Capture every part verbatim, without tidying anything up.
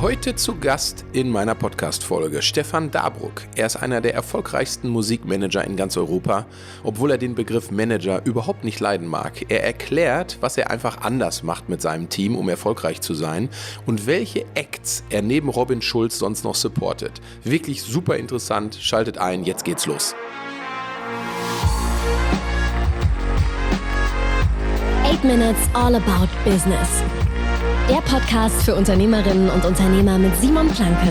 Heute zu Gast in meiner Podcast-Folge Stefan Dabruck. Er ist einer der erfolgreichsten Musikmanager in ganz Europa, obwohl er den Begriff Manager überhaupt nicht leiden mag. Er erklärt, was er einfach anders macht mit seinem Team, um erfolgreich zu sein und welche Acts er neben Robin Schulz sonst noch supportet. Wirklich super interessant. Schaltet ein, jetzt geht's los. Eight Minutes All About Business. Der Podcast für Unternehmerinnen und Unternehmer mit Simon Planken.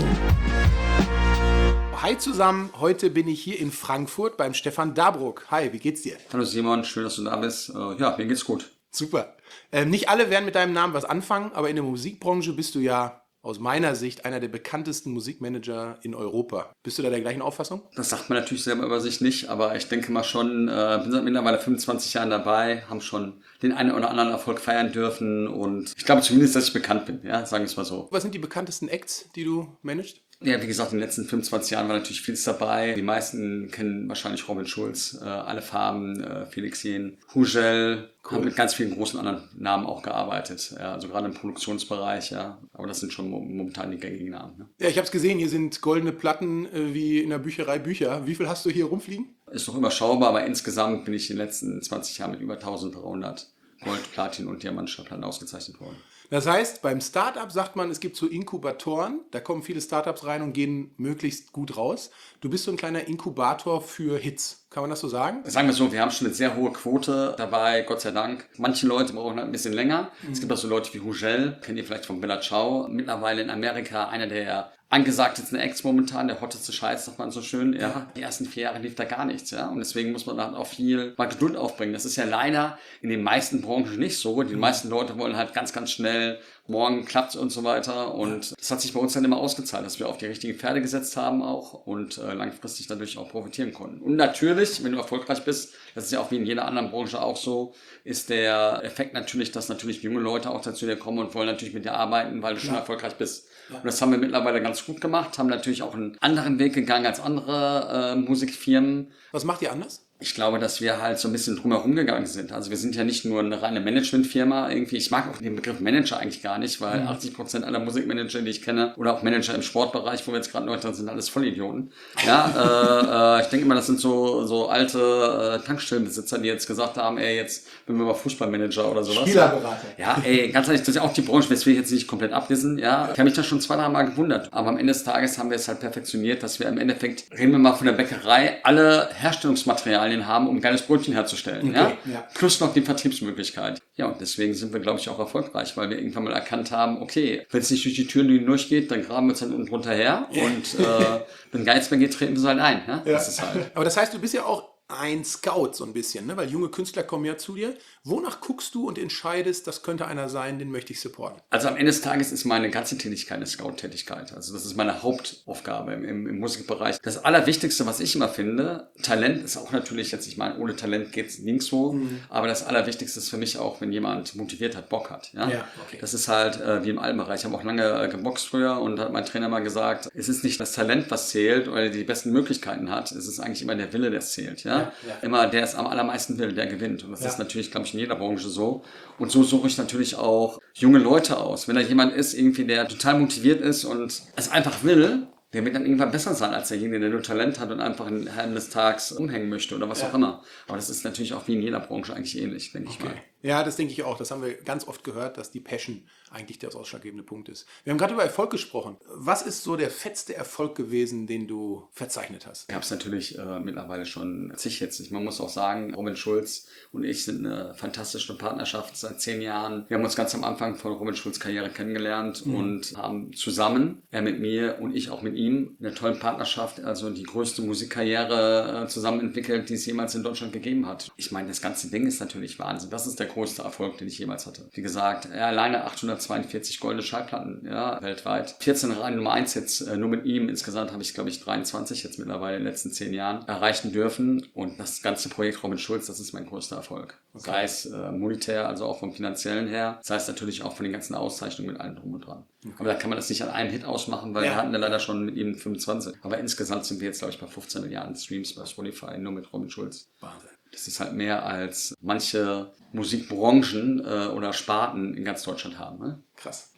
Hi zusammen, heute bin ich hier in Frankfurt beim Stefan Dabruck. Hi, wie geht's dir? Hallo Simon, schön, dass du da bist. Ja, mir geht's gut. Super. Ähm, nicht alle werden mit deinem Namen was anfangen, aber in der Musikbranche bist du ja aus meiner Sicht einer der bekanntesten Musikmanager in Europa. Bist du da der gleichen Auffassung? Das sagt man natürlich selber über sich nicht, aber ich denke mal schon, äh, bin seit mittlerweile fünfundzwanzig Jahren dabei, haben schon den einen oder anderen Erfolg feiern dürfen und ich glaube zumindest, dass ich bekannt bin, ja, sagen wir es mal so. Was sind die bekanntesten Acts, die du managst? Ja, wie gesagt, in den letzten fünfundzwanzig Jahren war natürlich vieles dabei. Die meisten kennen wahrscheinlich Robin Schulz, äh, Alle Farben, äh, Felix Jähn, Hugel, cool. Haben mit ganz vielen großen anderen Namen auch gearbeitet. Ja, also gerade im Produktionsbereich, ja. Aber das sind schon momentan die gängigen Namen. Ne? Ja, ich habe es gesehen, hier sind goldene Platten äh, wie in der Bücherei Bücher. Wie viel hast du hier rumfliegen? Ist noch überschaubar, aber insgesamt bin ich in den letzten zwanzig Jahren mit über eintausenddreihundert Gold-, Platin- und Diamantschallplatten ausgezeichnet worden. Das heißt, beim Startup sagt man, es gibt so Inkubatoren, da kommen viele Startups rein und gehen möglichst gut raus. Du bist so ein kleiner Inkubator für Hits. Kann man das so sagen? Sagen wir so, wir haben schon eine sehr hohe Quote dabei, Gott sei Dank. Manche Leute brauchen halt ein bisschen länger. Mhm. Es gibt auch so Leute wie Hugel, kennt ihr vielleicht von Bella Ciao. Mittlerweile in Amerika einer der angesagtesten Acts momentan, der hotteste Scheiß, sagt man so schön. Ja, die ersten vier Jahre lief da gar nichts, ja. Und deswegen muss man halt auch viel mal Geduld aufbringen. Das ist ja leider in den meisten Branchen nicht so. Die meisten Leute wollen halt ganz, ganz schnell, morgen klappt's und so weiter. Und das hat sich bei uns dann immer ausgezahlt, dass wir auf die richtigen Pferde gesetzt haben auch und äh, langfristig dadurch auch profitieren konnten. Und natürlich, wenn du erfolgreich bist, das ist ja auch wie in jeder anderen Branche auch so, ist der Effekt natürlich, dass natürlich junge Leute auch dazu dir kommen und wollen natürlich mit dir arbeiten, weil du schon ja. erfolgreich bist. Ja. Und das haben wir mittlerweile ganz gut gemacht, haben natürlich auch einen anderen Weg gegangen als andere äh, Musikfirmen. Was macht ihr anders? Ich glaube, dass wir halt so ein bisschen drumherum gegangen sind. Also wir sind ja nicht nur eine reine Managementfirma irgendwie. Ich mag auch den Begriff Manager eigentlich gar nicht, weil mhm. achtzig Prozent aller Musikmanager, die ich kenne, oder auch Manager im Sportbereich, wo wir jetzt gerade neu drin sind, alles Vollidioten. Ja, äh, äh, ich denke immer, das sind so so alte äh, Tankstellenbesitzer, die jetzt gesagt haben, ey, jetzt bin wir mal Fußballmanager oder sowas. Spielerberater. Ja, ey, ganz ehrlich, das ist ja auch die Branche, das will ich jetzt nicht komplett abwissen. Ja, ich habe mich da schon zwei, drei Mal gewundert. Aber am Ende des Tages haben wir es halt perfektioniert, dass wir im Endeffekt, reden wir mal von der Bäckerei, alle Herstellungsmaterialien haben, um ein geiles Brötchen herzustellen. Okay, ja? Ja. Plus noch die Vertriebsmöglichkeit. Ja, und deswegen sind wir, glaube ich, auch erfolgreich, weil wir irgendwann mal erkannt haben, okay, wenn es nicht durch die Türen durchgeht, dann graben wir es dann unten drunter her und äh, wenn Geiz mehr geht, treten wir es halt ein. Ja? Ja. Das ist halt. Aber das heißt, du bist ja auch ein Scout so ein bisschen, ne? Weil junge Künstler kommen ja zu dir. Wonach guckst du und entscheidest, das könnte einer sein, den möchte ich supporten? Also am Ende des Tages ist meine ganze Tätigkeit eine Scout-Tätigkeit. Also das ist meine Hauptaufgabe im, im, im Musikbereich. Das Allerwichtigste, was ich immer finde, Talent ist auch natürlich jetzt, ich meine, ohne Talent geht's nirgendwo, mhm. aber das Allerwichtigste ist für mich auch, wenn jemand motiviert hat, Bock hat. Ja, ja okay. Das ist halt äh, wie im alten Bereich. Ich habe auch lange äh, geboxt früher und hat mein Trainer mal gesagt, es ist nicht das Talent, was zählt oder die besten Möglichkeiten hat, es ist eigentlich immer der Wille, der zählt. Ja, ja, ja. Immer der es am allermeisten will, der gewinnt. Und das ja. ist natürlich, glaube ich, in jeder Branche so. Und so suche ich natürlich auch junge Leute aus. Wenn da jemand ist, irgendwie, der total motiviert ist und es einfach will, der wird dann irgendwann besser sein als derjenige, der nur Talent hat und einfach in Ende des Tages umhängen möchte oder was ja. auch immer. Aber das ist natürlich auch wie in jeder Branche eigentlich ähnlich, denke okay. ich mal. Ja, das denke ich auch. Das haben wir ganz oft gehört, dass die Passion eigentlich der ausschlaggebende Punkt ist. Wir haben gerade über Erfolg gesprochen. Was ist so der fetzte Erfolg gewesen, den du verzeichnet hast? Ich habe es natürlich äh, mittlerweile schon zig jetzt. Man muss auch sagen, Robin Schulz und ich sind eine fantastische Partnerschaft seit zehn Jahren. Wir haben uns ganz am Anfang von Robin Schulz' Karriere kennengelernt mhm. und haben zusammen, er mit mir und ich auch mit ihm, eine tolle Partnerschaft, also die größte Musikkarriere äh, zusammen entwickelt, die es jemals in Deutschland gegeben hat. Ich meine, das ganze Ding ist natürlich Wahnsinn. Das ist der größte Erfolg, den ich jemals hatte. Wie gesagt, ja, alleine achthundertzweiundvierzig goldene Schallplatten, ja, weltweit. vierzehn Reihen Nummer eins jetzt, äh, nur mit ihm. Insgesamt habe ich, glaube ich, dreiundzwanzig jetzt mittlerweile in den letzten zehn Jahren erreichen dürfen. Und das ganze Projekt Robin Schulz, das ist mein größter Erfolg. Okay. Sei es äh, monetär, also auch vom finanziellen her, sei es natürlich auch von den ganzen Auszeichnungen mit allem drum und dran. Okay. Aber da kann man das nicht an einem Hit ausmachen, weil ja. wir hatten ja leider schon mit ihm fünfundzwanzig. Aber insgesamt sind wir jetzt, glaube ich, bei fünfzehn Milliarden Streams bei Spotify, nur mit Robin Schulz. Wahnsinn. Das ist halt mehr als manche Musikbranchen äh, oder Sparten in ganz Deutschland haben. Ne? Krass.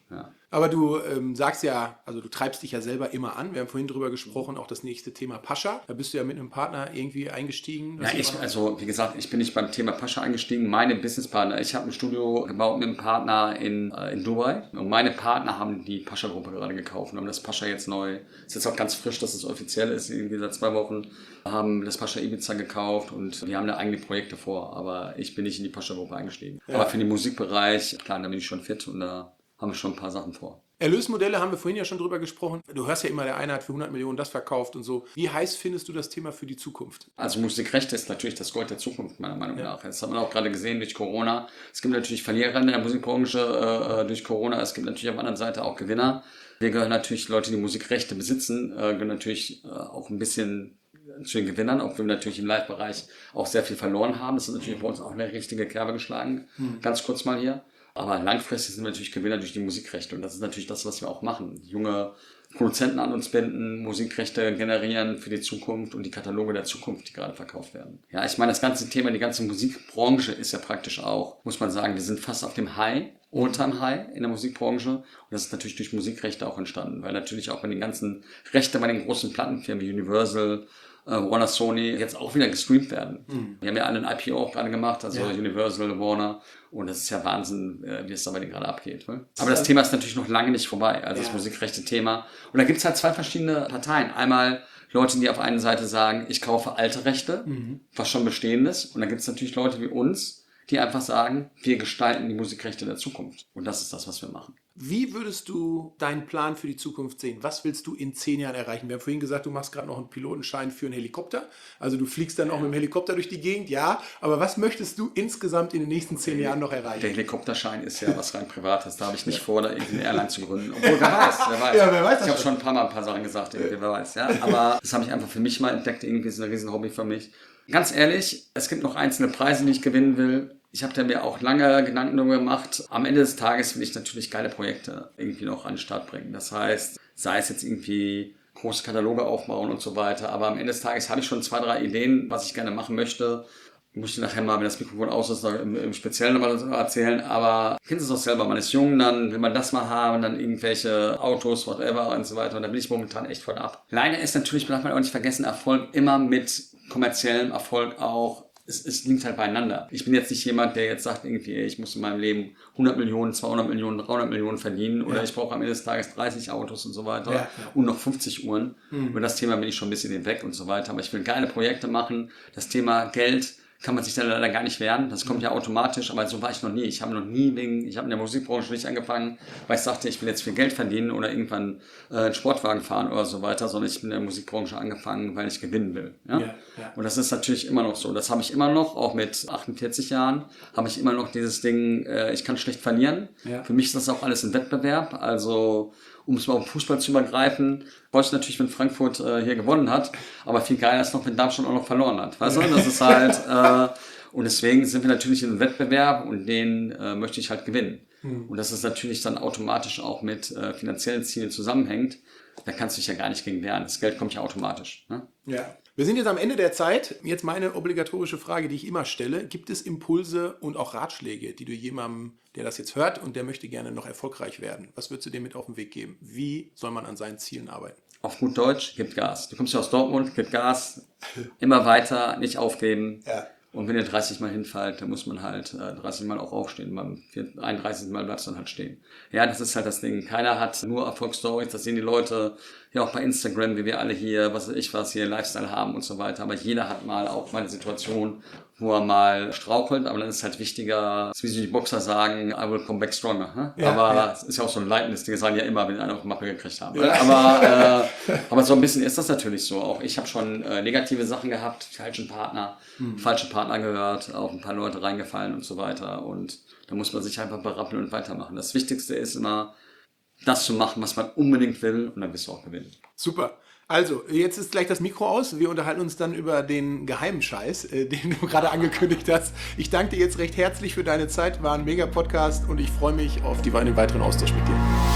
Ja. Aber du ähm, sagst ja, also du treibst dich ja selber immer an. Wir haben vorhin drüber gesprochen, auch das nächste Thema Pascha. Da bist du ja mit einem Partner irgendwie eingestiegen. Ja, ich, also wie gesagt, ich bin nicht beim Thema Pascha eingestiegen. Meine Businesspartner, ich habe ein Studio gebaut mit einem Partner in, äh, in Dubai. Und meine Partner haben die Pascha-Gruppe gerade gekauft und haben das Pascha jetzt neu. Ist jetzt auch ganz frisch, dass es offiziell ist. Irgendwie seit zwei Wochen haben das Pascha Ibiza gekauft und die haben da eigene Projekte vor. Aber ich bin nicht in die Pascha-Gruppe eingestiegen. Ja. Aber für den Musikbereich, klar, da bin ich schon fit und da haben wir schon ein paar Sachen vor. Erlösmodelle haben wir vorhin ja schon drüber gesprochen. Du hörst ja immer, der eine hat für hundert Millionen das verkauft und so. Wie heiß findest du das Thema für die Zukunft? Also Musikrechte ist natürlich das Gold der Zukunft, meiner Meinung ja. nach. Das hat man auch gerade gesehen durch Corona. Es gibt natürlich Verlierer in der Musikbranche äh, durch Corona. Es gibt natürlich auf der anderen Seite auch Gewinner. Wir gehören natürlich, Leute, die Musikrechte besitzen, äh, gehören natürlich äh, auch ein bisschen zu den Gewinnern, obwohl wir natürlich im Live-Bereich auch sehr viel verloren haben. Das ist natürlich bei uns auch eine richtige Kerbe geschlagen. Hm. Ganz kurz mal hier. Aber langfristig sind wir natürlich Gewinner durch die Musikrechte. Und das ist natürlich das, was wir auch machen. Junge Produzenten an uns binden, Musikrechte generieren für die Zukunft und die Kataloge der Zukunft, die gerade verkauft werden. Ja, ich meine, das ganze Thema, die ganze Musikbranche ist ja praktisch auch, muss man sagen, wir sind fast auf dem High, All-Time-High in der Musikbranche. Und das ist natürlich durch Musikrechte auch entstanden. Weil natürlich auch bei den ganzen Rechte bei den großen Plattenfirmen wie Universal, Warner, Sony jetzt auch wieder gestreamt werden. Mhm. Wir haben ja alle ein I P O auch gerade gemacht, also ja. Universal, Warner. Und das ist ja Wahnsinn, wie es da bei denen gerade abgeht. Ne? Aber das Thema ist natürlich noch lange nicht vorbei, also ja. das Musikrechte-Thema. Und da gibt es halt zwei verschiedene Parteien. Einmal Leute, die auf einer Seite sagen, ich kaufe alte Rechte, mhm. was schon Bestehendes. Und dann gibt es natürlich Leute wie uns, die einfach sagen, wir gestalten die Musikrechte der Zukunft. Und das ist das, was wir machen. Wie würdest du deinen Plan für die Zukunft sehen? Was willst du in zehn Jahren erreichen? Wir haben vorhin gesagt, du machst gerade noch einen Pilotenschein für einen Helikopter. Also du fliegst dann auch mit dem Helikopter durch die Gegend, ja. Aber was möchtest du insgesamt in den nächsten zehn Jahren noch erreichen? Der Helikopterschein ist ja was rein Privates. Da habe ich nicht vor, da irgendeine Airline zu gründen. Obwohl, wer weiß, wer weiß. Ja, wer weiß ich habe schon ein paar Mal ein paar Sachen gesagt, irgendwie, wer weiß. Ja. Aber das habe ich einfach für mich mal entdeckt. Irgendwie ist ein riesen Hobby für mich. Ganz ehrlich, es gibt noch einzelne Preise, die ich gewinnen will. Ich habe da mir auch lange Gedanken darüber gemacht. Am Ende des Tages will ich natürlich geile Projekte irgendwie noch an den Start bringen. Das heißt, sei es jetzt irgendwie große Kataloge aufbauen und so weiter. Aber am Ende des Tages habe ich schon zwei, drei Ideen, was ich gerne machen möchte. Muss ich nachher mal, wenn das Mikrofon aus ist, noch im, im Speziellen nochmal erzählen. Aber ich kenne es auch selber. Man ist jung, dann will man das mal haben, dann irgendwelche Autos, whatever und so weiter. Und da bin ich momentan echt voll ab. Leider ist natürlich, darf man auch nicht vergessen, Erfolg immer mit kommerziellem Erfolg auch. Es, es liegt halt beieinander. Ich bin jetzt nicht jemand, der jetzt sagt, irgendwie, ich muss in meinem Leben hundert Millionen, zweihundert Millionen, dreihundert Millionen verdienen oder ja. ich brauche am Ende des Tages dreißig Autos und so weiter ja, ja. und noch fünfzig Uhren. Mhm. Über das Thema bin ich schon ein bisschen hinweg und so weiter. Aber ich will geile Projekte machen. Das Thema Geld kann man sich dann leider gar nicht wehren. Das kommt ja automatisch, aber so war ich noch nie. Ich habe noch nie wegen, ich habe in der Musikbranche nicht angefangen, weil ich sagte, ich will jetzt viel Geld verdienen oder irgendwann äh, einen Sportwagen fahren oder so weiter, sondern ich bin in der Musikbranche angefangen, weil ich gewinnen will. Ja? Ja, ja. Und das ist natürlich immer noch so. Das habe ich immer noch, auch mit achtundvierzig Jahren, habe ich immer noch dieses Ding, äh, ich kann schlecht verlieren. Ja. Für mich ist das auch alles ein Wettbewerb. Also um es mal auf Fußball zu übergreifen, freue ich natürlich, wenn Frankfurt äh, hier gewonnen hat, aber viel geiler ist noch, wenn Darmstadt auch noch verloren hat. Weißt du, das ist halt, äh, und deswegen sind wir natürlich in einem Wettbewerb und den äh, möchte ich halt gewinnen. Mhm. Und das ist natürlich dann automatisch auch mit äh, finanziellen Zielen zusammenhängt. Da kannst du dich ja gar nicht gegen wehren. Das Geld kommt ja automatisch. Ne? Ja. Wir sind jetzt am Ende der Zeit. Jetzt meine obligatorische Frage, die ich immer stelle. Gibt es Impulse und auch Ratschläge, die du jemandem, der das jetzt hört und der möchte gerne noch erfolgreich werden, was würdest du dem mit auf den Weg geben? Wie soll man an seinen Zielen arbeiten? Auf gut Deutsch, gib Gas. Du kommst ja aus Dortmund, gib Gas. Immer weiter, nicht aufgeben. Ja. Und wenn ihr dreißig Mal hinfallt, dann muss man halt äh, dreißig Mal auch aufstehen. Beim einunddreißigsten Mal bleibst du dann halt stehen. Ja, das ist halt das Ding. Keiner hat nur Erfolgsstories. Das sehen die Leute ja auch bei Instagram, wie wir alle hier, was weiß ich was, hier Lifestyle haben und so weiter. Aber jeder hat mal auch mal eine Situation, wo er mal strauchelt. Aber dann ist es halt wichtiger, wie sie die Boxer sagen, I will come back stronger. Ne? Ja, aber es ja. ist ja auch so ein leitendes Ding. Das sagen ja immer, wenn die einen auf die Mappe gekriegt haben. Ja. Aber, äh, aber so ein bisschen ist das natürlich so. Auch ich habe schon äh, negative Sachen gehabt, falschen Partner, mhm. falsche Partner gehört, auch ein paar Leute reingefallen und so weiter. Und da muss man sich einfach berappeln und weitermachen. Das Wichtigste ist immer, das zu machen, was man unbedingt will, und dann wirst du auch gewinnen. Super. Also, jetzt ist gleich das Mikro aus. Wir unterhalten uns dann über den geheimen Scheiß, äh, den du gerade angekündigt hast. Ich danke dir jetzt recht herzlich für deine Zeit. War ein mega Podcast und ich freue mich auf die, den weiteren Austausch mit dir.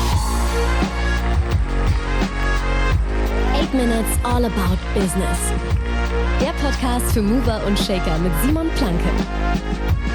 eight minutes all about business. Der Podcast für Mover und Shaker mit Simon Planke.